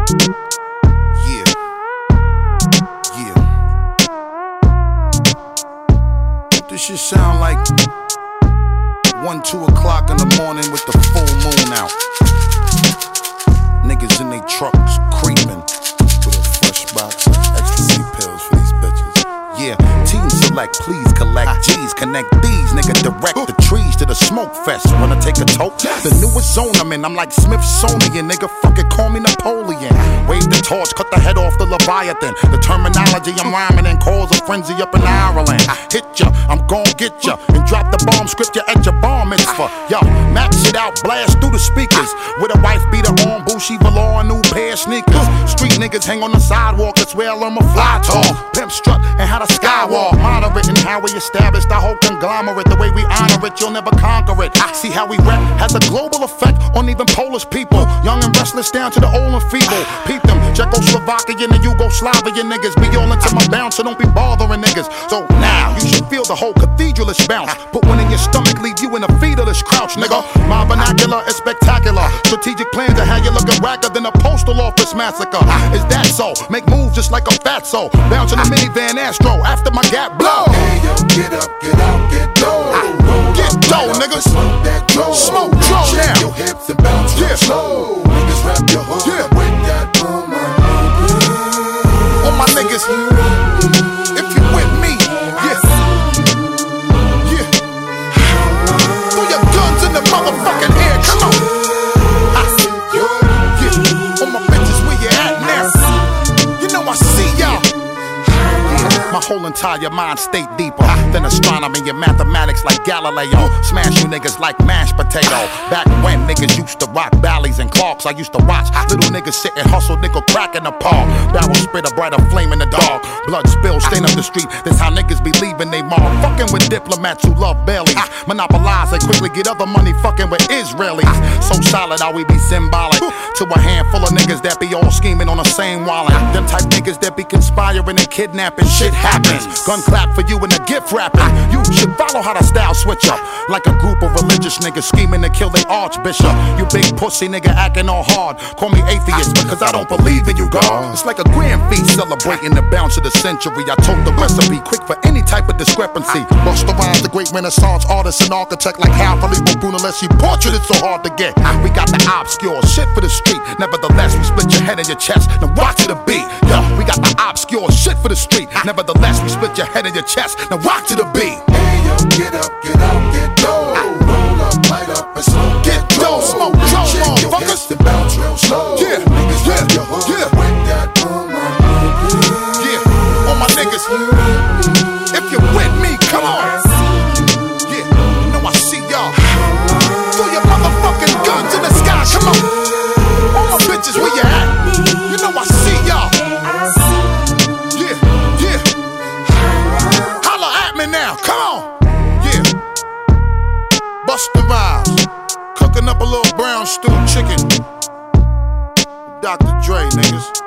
Yeah. Yeah. This shit sound like 1, 2 o'clock in the morning with the full moon out. Niggas in they trucks creeping with a fresh box of ecstasy pills for these bitches. Yeah, team select, please collect G's, connect these, nigga, direct the trees to the smoke fest. Wanna take a toke? The newest zone I'm in, I'm like Smithsonian, nigga, fuck it, call me Napoleon. Wave the torch, cut the head off the Leviathan. The terminology I'm rhyming in cause a frenzy up in Ireland. I hit ya, I'm gon' get ya, and drop the bomb script ya at your bar mitzvah. Yo, max it out, blast through the speakers. With a wife beater on, Bushi velour, a new pair of sneakers. Street niggas hang on the sidewalk, that's where I learn my fly talk. Pimp strut and how to skywalk. Moderate in how we established our whole conglomerate. The way we honor it, you'll never conquer it. I see how we rap has a global effect on even Polish people. Young and restless down to the old and feeble. Peep them, Czechoslovakian and Yugoslavian niggas. Be all into my bounce, so don't be bothering niggas. So now, you should feel the whole cathedralish bounce. Put one in your stomach, leave you in a fetalist crouch, nigga. My vernacular is spectacular. Strategic plans are how you looking wacker than a postal office massacre. Is that so? Make moves just like a fatso. Bounce in a minivan Astro after my gap blow. Hey yo, get up, get out, get dough. Get dough, nigga. Smoke that dough. Smoke dough Shake now. your hips and bounce real slow. Niggas rap your hood with that boom. All my niggas, if you with me, yeah. Yeah. Throw your guns in the motherfucking air, come on. Yeah. All my bitches, where you at now? You know I see y'all. My whole entire mind state deeper than astronomy and mathematics like Galileo. Smash you niggas like mashed potato. Back when niggas used to rock Bally's and Clarks, I used to watch little niggas sit and hustle nickel crack in the park. Barrel spit a brighter flame in the dark. Blood spill, stain up the street. That's how niggas be leaving they mark. Fucking with diplomats who love bellies. Monopolize and quickly get other money fucking with Israelis. So solid how we be symbolic to a handful of niggas that be all scheming on the same wallet. Them type niggas that be conspiring and kidnapping. Shit happens. Gun clap for you and a gift wrapping. You should follow how the style switch up. Like a group of religious niggas scheming to kill their archbishop. You big pussy nigga acting all hard. Call me atheist because I don't believe in you, God. It's like a grand feast celebrating the bounce of the century. I told the recipe quick for any type of discrepancy. Busta Rhymes, the great Renaissance artist and architect like Hal Filippo Brunelleschi. Portrait is so hard to get. We got the obscure shit for the street. Nevertheless, we split your head and your chest. Now rock to the beat. Yo, we got the obscure shit for the street. Nevertheless, we split your head and your chest. Now rock to the beat. Hey yo, get up, get out, get dough. Roll up, light up, and smoke. Get dough, smoke dough, Shake your hips motherfuckers. and bounce real slow. Yeah, Niggas yeah, rap your hood yeah. with that boom. Yeah, all my niggas, if you with me, come on. Yeah, you know I see y'all. Throw your motherfucking guns in the sky, come on. All my bitches, where you at? You know I see y'all. Yeah, yeah. Holla at me now, come on. Yeah. Busta Rhymes, cooking up a little brown stew chicken. Dr. Dre, niggas.